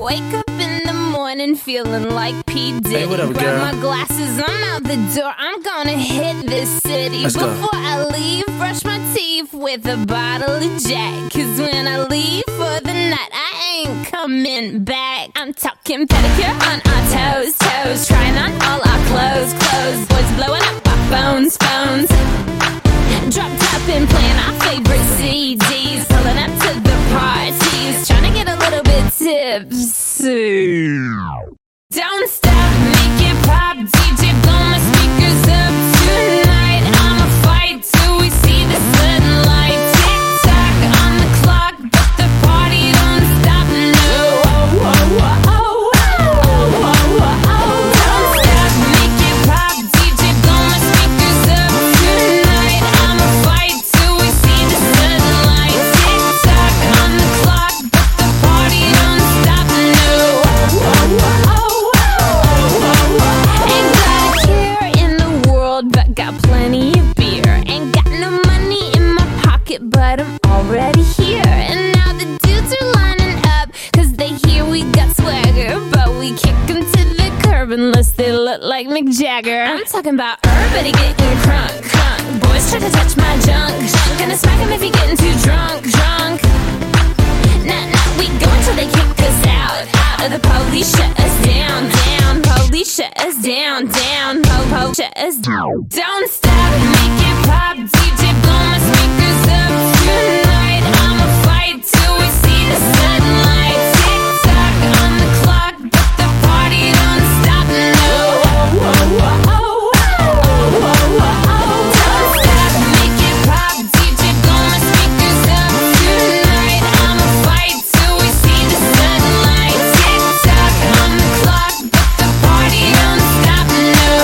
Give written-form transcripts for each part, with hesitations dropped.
Wake up in the morning feeling like P. Diddy. Hey, whatever, Grab girl. my glasses, I'm out the door. I'm gonna hit this city. Let's go. Before I leave, brush my teeth with a bottle of Jack. Cause when I leave for the night, I ain't coming back. I'm talking pedicure on our toes, toes. Trying on all our clothes, clothes. Boys blowing up our phones, phones. Drop top and playing our favorite CDs. Pulling up to the parties. Trying to get a little bit tipsy. Don't stop, make it pop. DJ, blow my speakers up tonight. I'ma fight till we see the sunlight. Tick tock on the clock, but the party don't stop. No. Don't stop, make it pop. DJ, blow my speakers up tonight. I'ma fight till we see the sunlight. Tick tock on the clock, but the party don't stop. No. Ain't got a care in the world, but got plenty of beer. Ain't got no money in my pocket, but I'm already here. And now the dudes are lining up, cause they hear we got swagger. But we kick them to the curb unless they look like Mick Jagger. I'm talking about everybody getting crunk, crunk. Boys try to touch my junk, junk. Gonna smack him if he getting too drunk, drunk. Nah, nah, we go until they kick us out, out. Or the police shut us down, down. Police shut us down, down. Po, shut us down. Don't stop, make it pop. DJ, blow my speakers up tonight. I'ma fight till we see the sunlight. Tick tock on the clock, but the party don't stop. No. Don't stop, make it pop. DJ, blow my speakers up tonight. I'ma fight till we see the sunlight. Tick tock on the clock, but the party don't stop. No.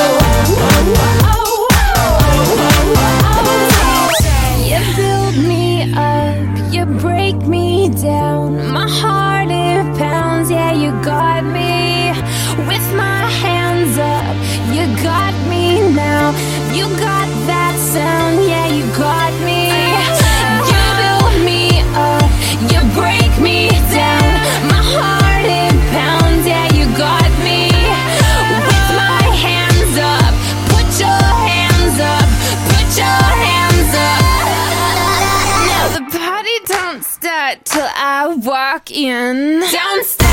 You build me up, you break me down. My heart it pounds, yeah, you got me. With my hands up, you got me now. You got that sound, yeah, you got me. You build me up, you break me down. My heart it pounds, yeah, you got me. With my hands up, put your hands up, put your hands up. Now the party don't start till I walk in. Don't stop.